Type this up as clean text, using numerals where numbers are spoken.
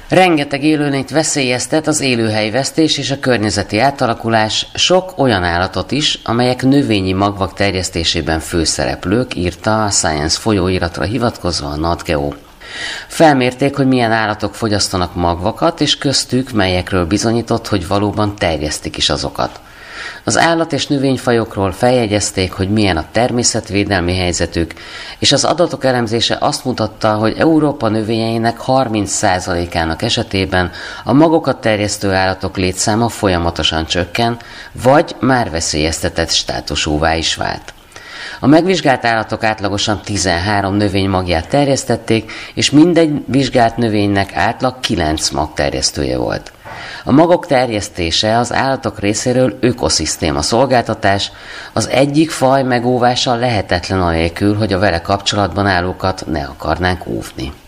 Rengeteg élőlényt veszélyeztet az élőhelyvesztés és a környezeti átalakulás, sok olyan állatot is, amelyek növényi magvak terjesztésében főszereplők, írta a Science folyóiratra hivatkozva a NatGeo. Felmérték, hogy milyen állatok fogyasztanak magvakat, és köztük melyekről bizonyított, hogy valóban terjesztik is azokat. Az állat- és növényfajokról feljegyezték, hogy milyen a természetvédelmi helyzetük, és az adatok elemzése azt mutatta, hogy Európa növényeinek 30%-ának esetében a magokat terjesztő állatok létszáma folyamatosan csökken, vagy már veszélyeztetett státusúvá is vált. A megvizsgált állatok átlagosan 13 növény magját terjesztették, és mindegy vizsgált növénynek átlag 9 mag terjesztője volt. A magok terjesztése az állatok részéről ökoszisztéma szolgáltatás, az egyik faj megóvása lehetetlen anélkül, hogy a vele kapcsolatban állókat ne akarnánk óvni.